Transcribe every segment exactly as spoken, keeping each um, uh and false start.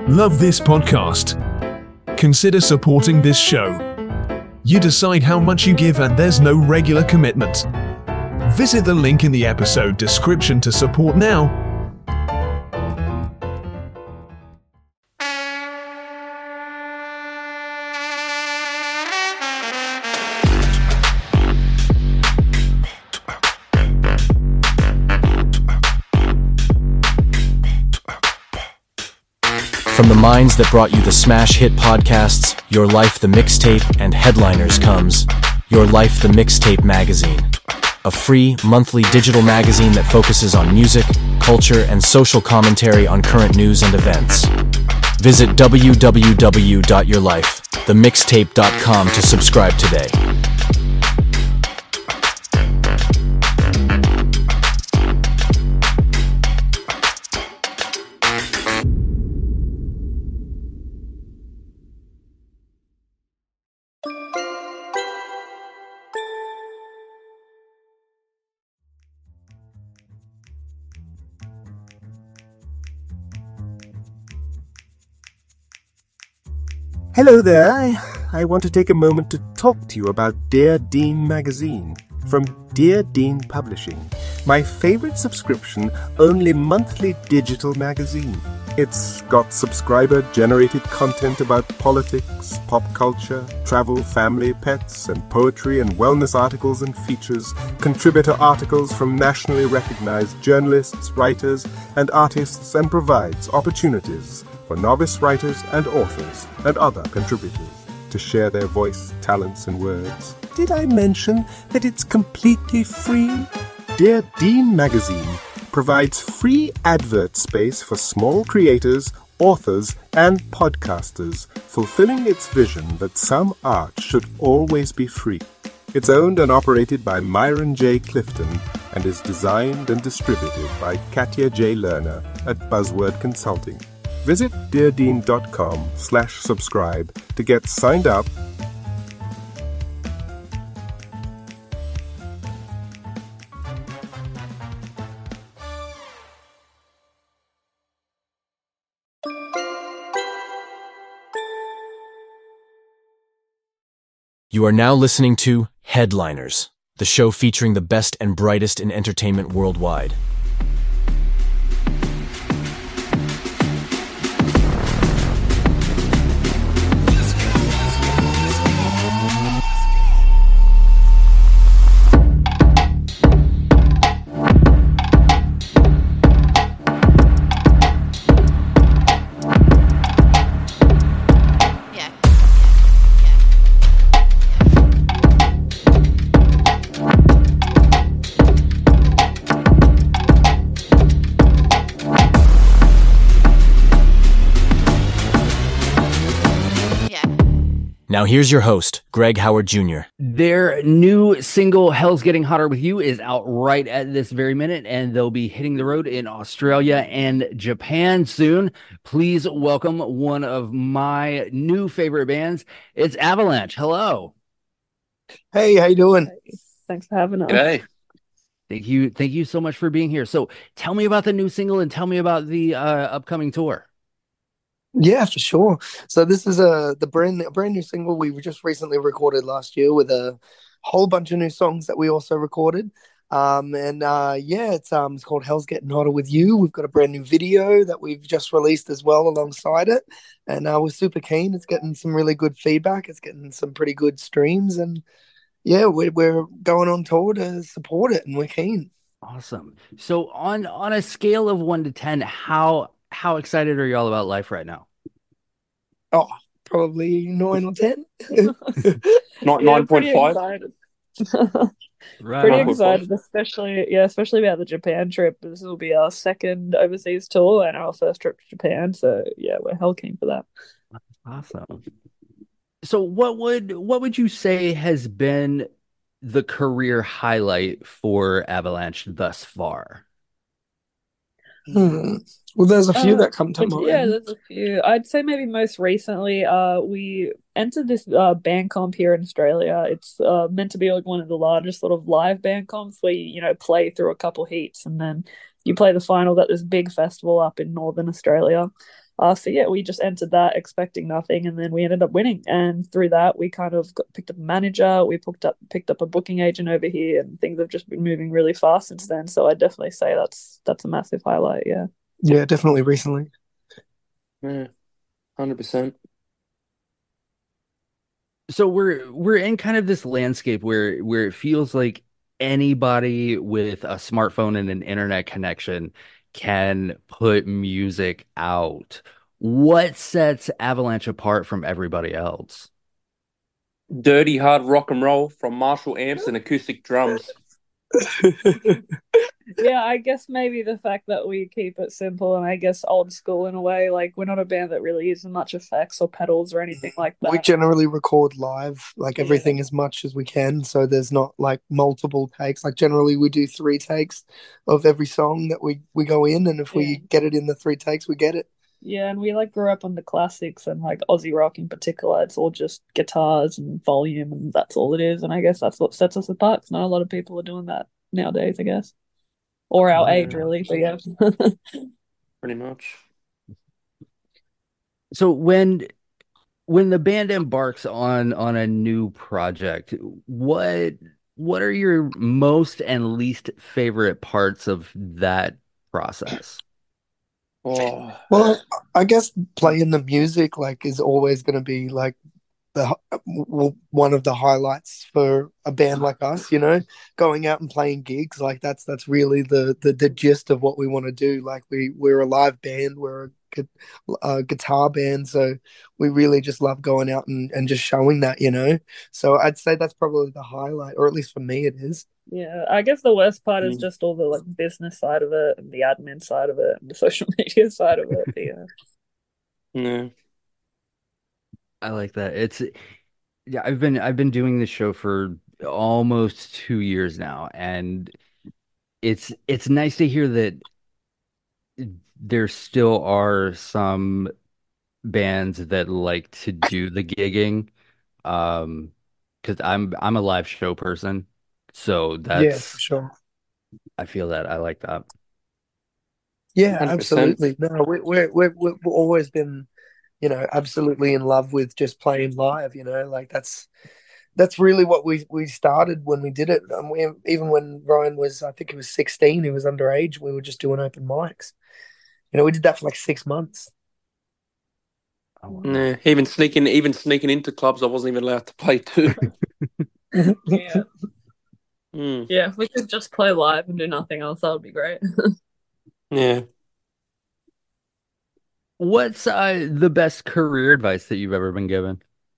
Love this podcast? Consider supporting this show. You decide how much you give and there's no regular commitment. Visit the link in the episode description to support now. From the minds that brought you the smash hit podcasts, Your Life the Mixtape, and Headliners comes Your Life the Mixtape Magazine, a free, monthly digital magazine that focuses on music, culture, and social commentary on current news and events. Visit w w w dot your life the mixtape dot com to subscribe today. Hello there. I, I want to take a moment to talk to you about Dear Dean magazine from Dear Dean Publishing, my favorite subscription-only monthly digital magazine. It's got subscriber-generated content about politics, pop culture, travel, family, pets, and poetry and wellness articles and features, contributor articles from nationally recognized journalists, writers, and artists, and provides opportunities for novice writers and authors and other contributors to share their voice, talents, and words. Did I mention that it's completely free? Dear Dean magazine provides free advert space for small creators, authors, and podcasters, fulfilling its vision that some art should always be free. It's owned and operated by Myron J. Clifton and is designed and distributed by Katya J. Lerner at Buzzword Consulting. Visit deardean.com slash subscribe to get signed up. You are now listening to Headliners, the show featuring the best and brightest in entertainment worldwide. Now here's your host, Greg Howard Junior Their new single, Hell's Getting Hotter With You, is out right at this very minute, and they'll be hitting the road in Australia and Japan soon. Please welcome one of my new favorite bands. It's Avalanche. Hello. Hey, how you doing? Thanks for having us. Hey. Thank you. Thank you so much for being here. So tell me about the new single and tell me about the uh, upcoming tour. Yeah, for sure. So this is a the brand a brand new single we just recently recorded last year with a whole bunch of new songs that we also recorded. Um, and uh, yeah, it's um it's called Hell's Getting Hotter With You. We've got a brand new video that we've just released as well alongside it, and uh, we're super keen. It's getting some really good feedback. It's getting some pretty good streams, and yeah, we're we're going on tour to support it, and we're keen. Awesome. So on on a scale of one to ten, how how excited are y'all about life right now? Oh, probably nine or ten. Not nine point five. Right. Pretty excited, especially yeah, especially about the Japan trip. This will be our second overseas tour and our first trip to Japan. So yeah, we're hell keen for that. Awesome. So what would what would you say has been the career highlight for Avalanche thus far? Hmm. Well, there's a few uh, that come to mind. Yeah, there's a few. I'd say maybe most recently, uh, we entered this uh, band comp here in Australia. It's uh, meant to be like one of the largest sort of live band comps where you, you know, play through a couple heats and then you play the final at this big festival up in Northern Australia. Uh, so yeah, we just entered that expecting nothing, and then we ended up winning. And through that, we kind of got, picked up a manager. We picked up picked up a booking agent over here, and things have just been moving really fast since then. So I definitely say that's that's a massive highlight. Yeah. Yeah, definitely recently. Yeah, hundred percent. So we're we're in kind of this landscape where where it feels like anybody with a smartphone and an internet connection can put music out. What sets Avalanche apart from everybody else? Dirty hard rock and roll from Marshall amps and acoustic drums. Yeah, I guess maybe the fact that we keep it simple and I guess old school in a way. Like, we're not a band that really uses much effects or pedals or anything like that. We generally record live, like everything yeah. as much as we can. So there's not like multiple takes. Like generally we do three takes of every song that we, we go in. And if yeah. we get it in the three takes, we get it. Yeah, and we like grew up on the classics and like Aussie rock in particular. It's all just guitars and volume and that's all it is. And I guess that's what sets us apart. Because not a lot of people are doing that nowadays, I guess. Or our yeah. age, really. But yeah. Pretty much. So when when the band embarks on on a new project, what what are your most and least favorite parts of that process? Oh. Well, I guess playing the music like is always going to be like the one of the highlights for a band like us, you know, going out and playing gigs. Like that's that's really the the, the gist of what we want to do. Like we we're a live band, we're a, a guitar band, so we really just love going out and, and just showing that, you know. So I'd say that's probably the highlight, or at least for me it is. Yeah, I guess the worst part mm. is just all the like business side of it and the admin side of it and the social media side of it. Yeah. Yeah. I like that. It's yeah, I've been I've been doing this show for almost two years now, and it's it's nice to hear that there still are some bands that like to do the gigging. Um, because I'm I'm a live show person, so that's yeah, for sure. I feel that I like that. Yeah, one hundred percent. Absolutely. No, we we we we've always been, you know, absolutely in love with just playing live, you know, like that's that's really what we we started when we did it. And we, even when Ryan was, I think he was sixteen, he was underage, we were just doing open mics. You know, we did that for like six months. Oh, wow. Yeah, even sneaking even sneaking into clubs I wasn't even allowed to play too. yeah. Mm. Yeah, if we could just play live and do nothing else, that would be great. Yeah. What's uh, the best career advice that you've ever been given?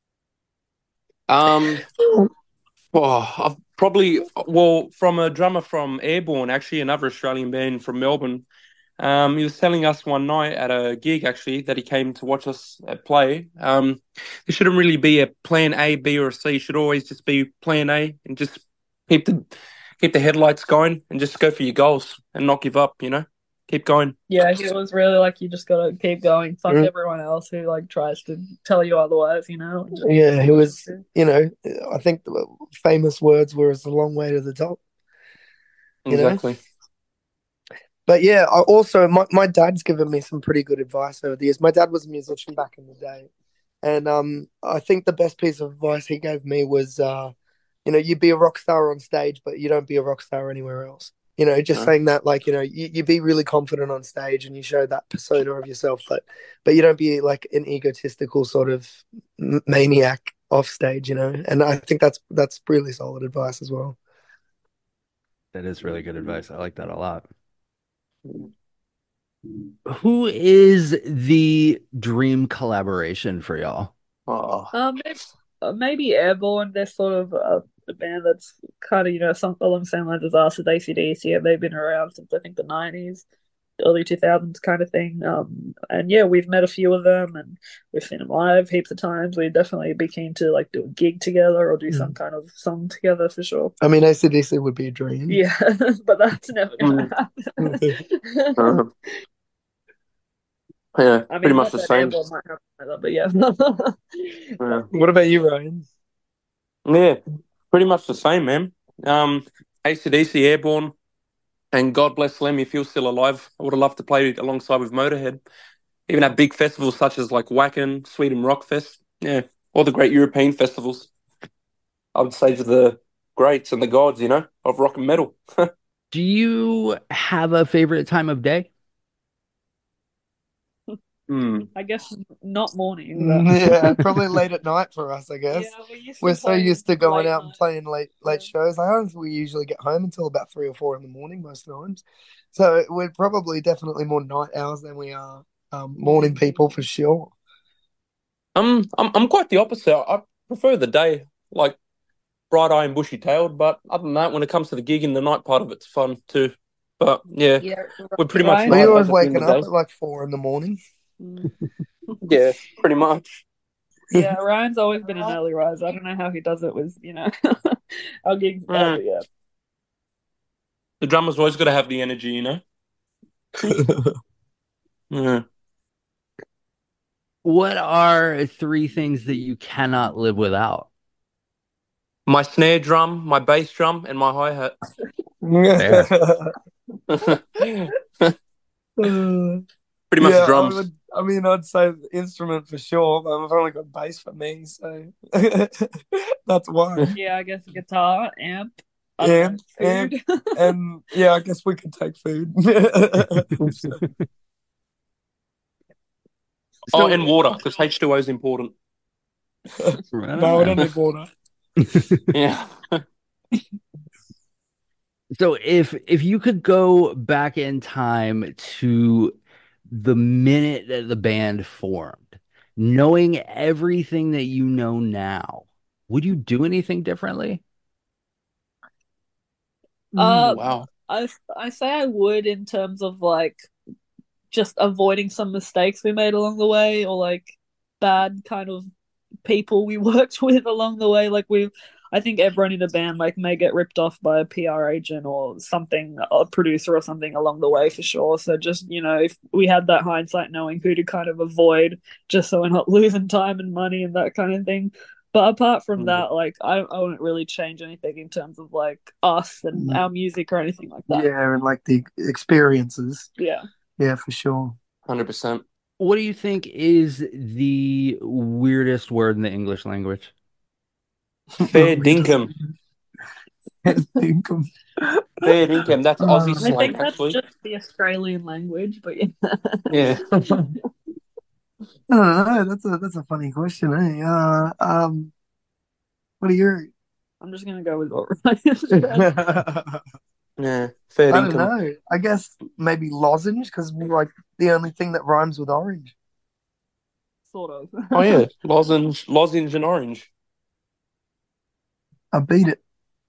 Um, oh, I've probably well from a drummer from Airborne, actually another Australian band from Melbourne. Um, he was telling us one night at a gig actually that he came to watch us play. Um, there shouldn't really be a plan A, B, or a C. It should always just be plan A and just keep the keep the headlights going and just go for your goals and not give up. You know. Keep going. Yeah, he was really like, you just gotta keep going. Fuck mm. everyone else who like tries to tell you otherwise, you know. Just, yeah, he was. You know, I think the famous words were, "It's a long way to the top." You exactly. Know? But yeah, I also my my dad's given me some pretty good advice over the years. My dad was a musician back in the day, and um, I think the best piece of advice he gave me was, uh, you know, you be a rock star on stage, but you don't be a rock star anywhere else. You know, just yeah. saying that, like, you know, you, you be really confident on stage and you show that persona of yourself, but but you don't be like an egotistical sort of maniac off stage, you know. And I think that's that's really solid advice as well. That is really good advice. I like that a lot. Who is the dream collaboration for y'all? Oh, um, maybe, maybe Airborne. They're sort of uh, a band that's kind of, you know, some along the same lines as us with A C D C, and they've been around since I think the nineties, early two thousands kind of thing. Um, and yeah, we've met a few of them and we've seen them live heaps of times. We'd definitely be keen to like do a gig together or do mm. some kind of song together for sure. I mean, A C D C would be a dream. Yeah, but that's never going to happen. uh, yeah, I mean, pretty much the same. Either, but yeah. yeah. What about you, Ryan? Yeah, pretty much the same, man. Um, A C D C, Airborne, and God bless Lemmy if he was still alive. I would have loved to play alongside with Motorhead. even at big festivals such as like Wacken, Sweden Rockfest. Yeah, all the great European festivals. I would say to the greats and the gods, you know, of rock and metal. Do you have a favorite time of day? Mm. I guess not morning. Mm, But... yeah, probably late at night for us, I guess. Yeah, we used We're to so play used to going late out and night. playing late late Yeah. shows. I don't think we usually get home until about three or four in the morning most times. So we're probably definitely more night owls than we are um, morning people for sure. Um, I'm I'm quite the opposite. I prefer the day, like bright eye and bushy tailed. But other than that, when it comes to the gig and the night part of it's fun too. But yeah, Yeah, we're pretty much Ryan. We night always owls at the end waking of the up day. at like four in the morning. Mm. Yeah, pretty much. Yeah, Ryan's always been an early riser. I don't know how he does it with, you know, our gigs. Uh, Mm. but yeah. The drummer's always got to have the energy, you know. Yeah. What are three things that you cannot live without? My snare drum, my bass drum, and my hi hat. Fair. Pretty much Yeah, I drums. would. I mean, I'd say the instrument for sure. But I've only got bass for me, so that's one. Yeah, I guess guitar, amp, I Amp, don't know, amp, food. and yeah, I guess we could take food. Oh, So, and water, because H two O is important. right No, we on. don't need water. Yeah. So if if you could go back in time to the minute that the band formed, knowing everything that you know now, would you do anything differently? Uh, Wow. I I say I would in terms of like just avoiding some mistakes we made along the way, or like bad kind of people we worked with along the way. Like we, I think everyone in the band like may get ripped off by a P R agent or something, a producer or something along the way for sure. So just, you know, if we had that hindsight knowing who to kind of avoid, just so we're not losing time and money and that kind of thing. But apart from that, like I, I wouldn't really change anything in terms of like us and our music or anything like that. Yeah, and like the experiences. Yeah. Yeah, for sure. one hundred percent. What do you think is the weirdest word in the English language? Fair dinkum. Dinkum. Fair dinkum. That's Uh, Aussie I slang, think that's actually. just the Australian language, but yeah. Yeah. I don't know. That's a that's a funny question, eh? Uh, um, what are your? I'm just gonna go with what Ryan said. Yeah. Fair I don't dinkum. know. I guess maybe lozenge because like the only thing that rhymes with orange. Sort of. Oh, yeah. Lozenge, lozenge and orange. I beat it.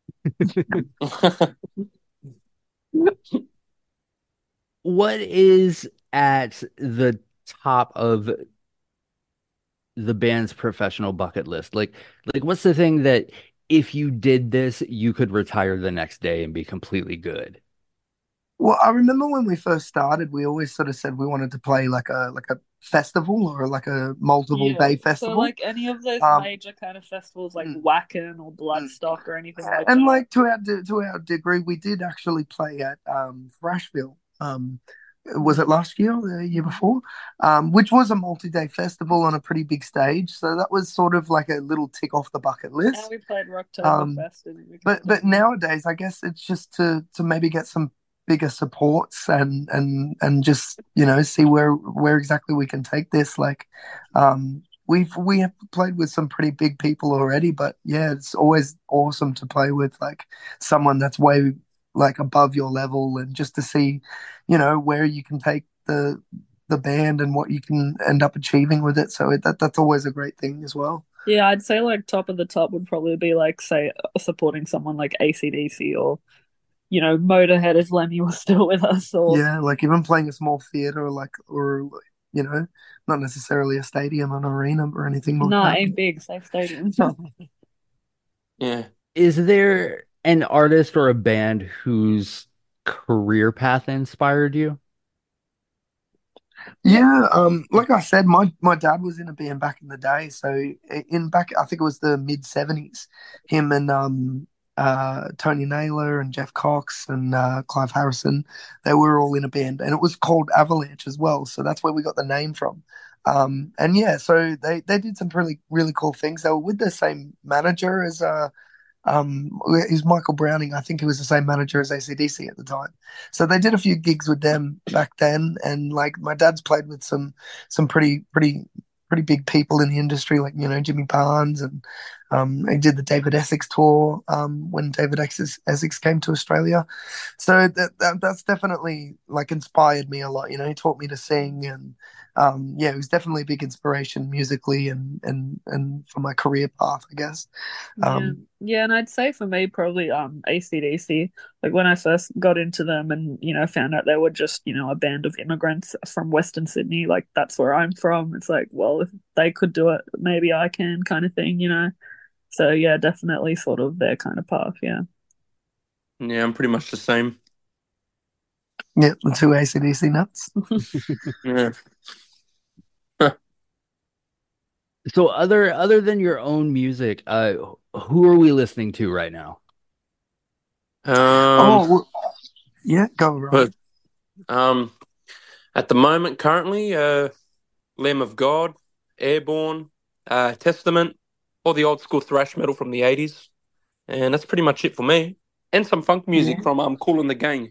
What is at the top of the band's professional bucket list? Like, like what's the thing that if you did this, you could retire the next day and be completely good? Well, I remember when we first started, we always sort of said we wanted to play like a like a festival or like a multiple Yeah. day So festival. like any of those Um, major kind of festivals like mm, Wacken or mm. Bloodstock or anything like And that. like to our de- to our degree, we did actually play at um, Thrashville. Um, was it last year or the year before? Um, which was a multi-day festival on a pretty big stage. So that was sort of like a little tick off the bucket And list. we played Rocktoberfest Um, and but but nowadays, I guess it's just to to maybe get some bigger supports and and and just you know see where where exactly we can take this. Like, um, we've we have played with some pretty big people already, but yeah, it's always awesome to play with like someone that's way like above your level and just to see, you know, where you can take the the band and what you can end up achieving with it. So it, that that's always a great thing as well. yeah, I'd say like top of the top would probably be like say supporting someone like A C D C or you know Motorhead if Lemmy was still with us or Yeah, like even playing a small theater, like or you know, not necessarily a stadium, an arena, or anything like nah, that. ain't big, safe stadium. Yeah. Is there an artist or a band whose career path inspired you? Yeah, um, like I said, my my dad was in a band back in the day. So in back, I think it was the mid seventies. Him and um uh, Tony Naylor and Jeff Cox and uh, Clive Harrison. They were all in a band, and it was called Avalanche as well. So that's where we got the name from. Um, and yeah, so they, they did some really really cool things. They were with the same manager as uh, um, is Michael Browning. I think he was the same manager as A C D C at the time. So they did a few gigs with them back then, and like my dad's played with some some pretty pretty pretty big people in the industry, like you know Jimmy Barnes, and um, he did the David Essex tour um, when David Essex, Essex came to Australia. So that, that that's definitely like inspired me a lot. You know, he taught me to sing, and um, yeah, it was definitely a big inspiration musically and and and for my career path, I guess. Um, yeah, yeah, and I'd say for me probably um A C D C. Like when I first got into them, and you know found out they were just you know a band of immigrants from Western Sydney. Like that's where I'm from. It's like, well, if they could do it, maybe I can, kind of thing, you know. So yeah, definitely sort of their kind of path. Yeah. Yeah, I'm pretty much the same. Yeah, the two A C D C nuts. Yeah. So other other than your own music, uh, who are we listening to right now? Um, oh, well, yeah, go right. But um, at the moment, currently, uh, Lamb of God, Airborne, uh, Testament, all the old school thrash metal from the eighties, and that's pretty much it for me. And some funk music Yeah. from um, Kool and the Gang.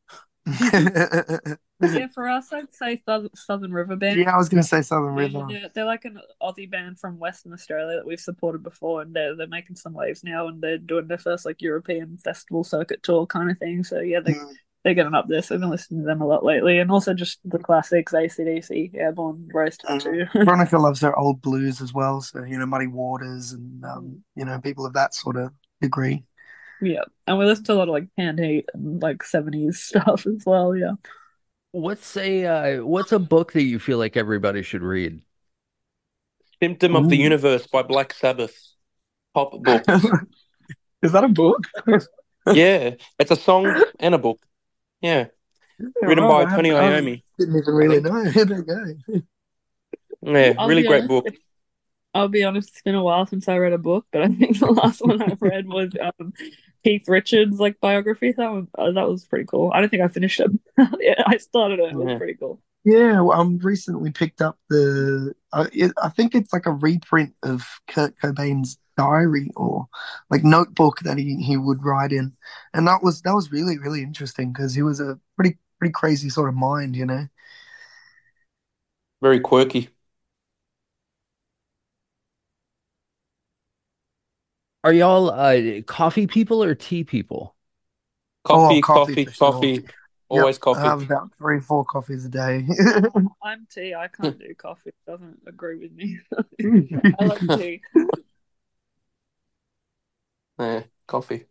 Yeah, for us, I'd say Southern, Southern River Band. Yeah, I was going to say Southern Yeah, River. they're, they're like an Aussie band from Western Australia that we've supported before, and they're they're making some waves now, and they're doing their first like European festival circuit tour kind of thing. So yeah, they Mm. they're getting up there. So I've been listening to them a lot lately, and also just the classics: A C D C, Airborne, Rose Tattoo. Mm. Veronica loves her old blues as well. So you know, Muddy Waters and um, you know people of that sort of degree. Yeah, and we listen to a lot of like Canned Heat and like seventies stuff as well. Yeah. What's a uh, what's a book that you feel like everybody should read? Symptom of the Ooh. Universe by Black Sabbath. Pop book. Is that a book? Yeah, it's a song and a book. Yeah, written Right, by I Tony haven't- I Iommi. Didn't even really know. There you go. Yeah, I'll really be great honest, book. I'll be honest, it's been a while since I read a book, but I think the last one I read was um, Keith Richards' like biography. That one, uh, that was pretty cool. I don't think I finished it. Yeah, I started it. It was Yeah. pretty cool. Yeah, well, um, recently picked up the. Uh, it, I think it's like a reprint of Kurt Cobain's diary or like notebook that he, he would write in, and that was that was really really interesting because he was a pretty pretty crazy sort of mind, you know. Very quirky. Are y'all uh, coffee people or tea people? Coffee, Oh, coffee coffee, for sure. coffee. Always Yep, I coffee. have about three four coffees a day. I'm tea. I can't do coffee. It doesn't agree with me. I like tea. Yeah, coffee.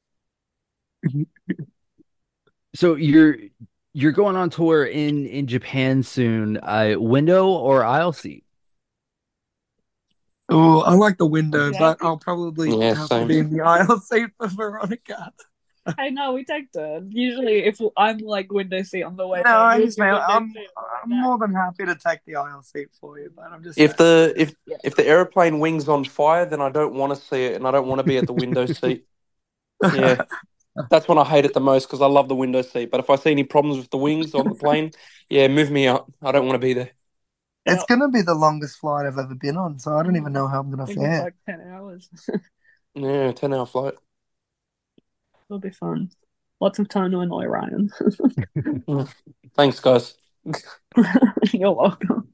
So you're you're going on tour in in Japan soon. Uh, window or aisle seat? Oh, I like the window, Yeah. but I'll probably Yeah, have same. to be in the aisle seat for Veronica. I know we take turns. Usually, if I'm like window seat on the way, No, there, I you'll just be man, window I'm seat I'm like that. more than happy to take the aisle seat for you, but I'm just If saying. the if if the airplane wing's on fire, then I don't want to see it, and I don't want to be at the window seat. Yeah, that's when I hate it the most because I love the window seat. But if I see any problems with the wings on the plane, yeah, move me out. I don't want to be there. It's gonna be the longest flight I've ever been on, so I don't even know how I'm I gonna think it's fare. like ten hours. Yeah, ten hour flight. It'll be fun. Lots of time to annoy Ryan. Thanks, guys. You're welcome.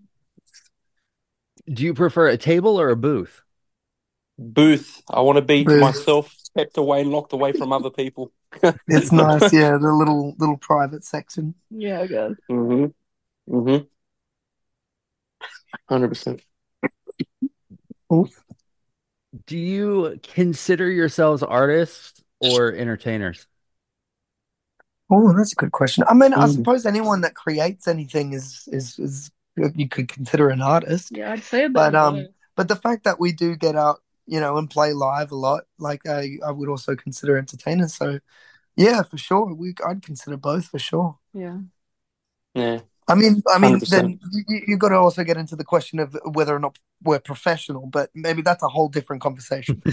Do you prefer a table or a booth? Booth. I want to be to Booth. myself, kept away, locked away from other people. It's nice, yeah, the little little private section. Yeah, I guess. Mm-hmm. Mm-hmm. Hundred percent. Do you consider yourselves artists or entertainers? Oh, that's a good question. I mean, I Mm. suppose anyone that creates anything is is is you could consider an artist. Yeah, I'd say a bit But of um, both. but the fact that we do get out, you know, and play live a lot, like I, I would also consider entertainers. So, yeah, for sure, we I'd consider both for sure. Yeah. Yeah. I mean, I mean, one hundred percent. then you, you got to also get into the question of whether or not we're professional, but maybe that's a whole different conversation.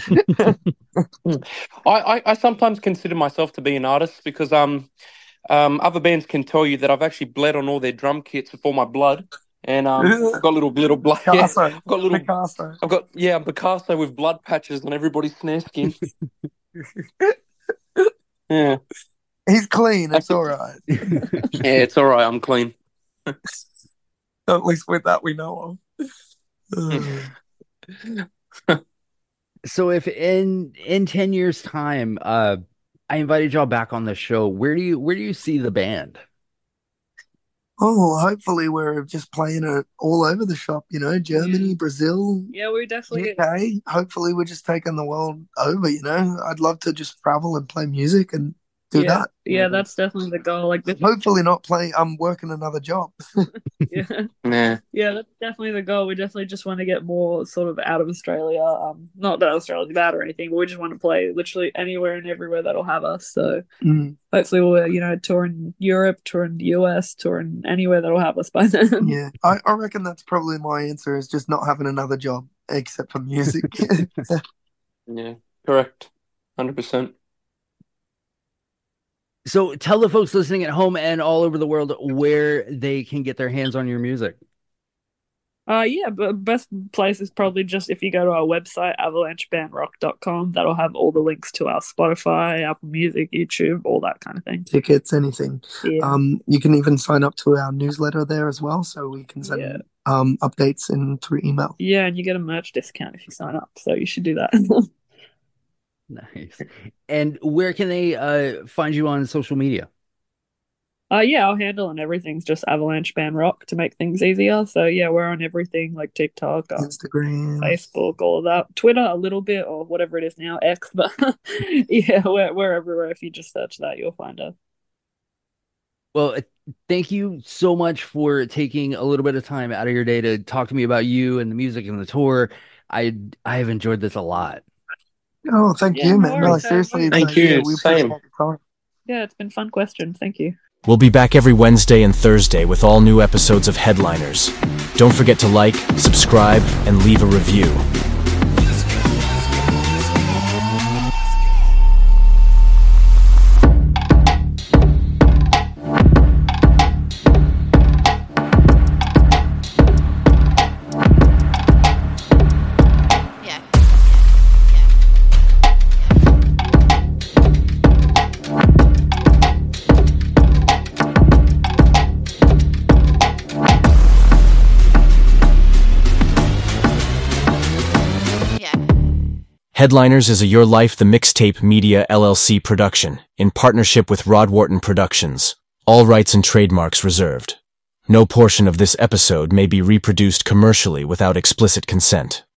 I, I, I sometimes consider myself to be an artist because um um other bands can tell you that I've actually bled on all their drum kits with all my blood, and um I've got little little blood. Yeah, Picasso, I've got little Picasso. I've got yeah Picasso with blood patches on everybody's snare skin. Yeah, He's clean. It's all right. yeah, it's all right. I'm clean. At least with that we know of. So if in in ten years time, uh, I invited y'all back on the show, where do you where do you see the band? Oh, hopefully we're just playing it all over the shop, you know, Germany, Yeah. Brazil, Yeah, we definitely. U K. Hopefully we're just taking the world over, you know. I'd love to just travel and play music and do yeah, that. yeah, that's definitely the goal. Like, this, Hopefully not playing, I'm working another job. yeah, Yeah, yeah, that's definitely the goal. We definitely just want to get more sort of out of Australia. Um, not that Australia's bad or anything, but we just want to play literally anywhere and everywhere that'll have us. So Mm, hopefully we'll, you know, tour in Europe, tour in the U S, tour in anywhere that'll have us by then. yeah, I, I reckon that's probably my answer is just not having another job except for music. yeah, correct. one hundred percent. So tell the folks listening at home and all over the world where they can get their hands on your music. Uh, yeah, but best place is probably just if you go to our website, avalanche band rock dot com. That'll have all the links to our Spotify, Apple Music, YouTube, all that kind of thing. Tickets, anything. Yeah. Um, you can even sign up to our newsletter there as well, so we can send Yeah. um updates in through email. Yeah, and you get a merch discount if you sign up, so you should do that. Nice. And where can they uh, find you on social media? Uh, yeah, our handle and everything's just Avalanche Band Rock to make things easier. So yeah, we're on everything like TikTok, uh, Instagram, Facebook, all of that. Twitter a little bit, or whatever it is now, X. But yeah, we're we're everywhere. If you just search that, you'll find us. Well, thank you so much for taking a little bit of time out of your day to talk to me about you and the music and the tour. I I have enjoyed this a lot. Oh, thank Yeah, you, no man. No, worries, seriously, no it's, Thank uh, you, yeah, we appreciate same. the time. Yeah, it's been fun questions. Thank you. We'll be back every Wednesday and Thursday with all new episodes of Headliners. Don't forget to like, subscribe, and leave a review. Yeah. Yeah. Headliners is a Your Life the Mixtape Media L L C production, in partnership with Rod Wharton Productions. All rights and trademarks reserved. No portion of this episode may be reproduced commercially without explicit consent.